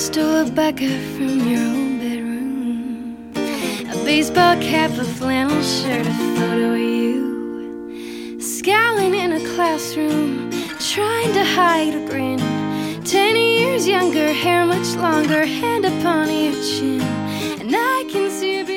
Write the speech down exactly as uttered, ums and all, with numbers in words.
stole a bucket from your own bedroom, a baseball cap, a flannel shirt, a photo of you scowling in a classroom, trying to hide a grin. Ten years younger, hair much longer, hand upon your chin, and I can see your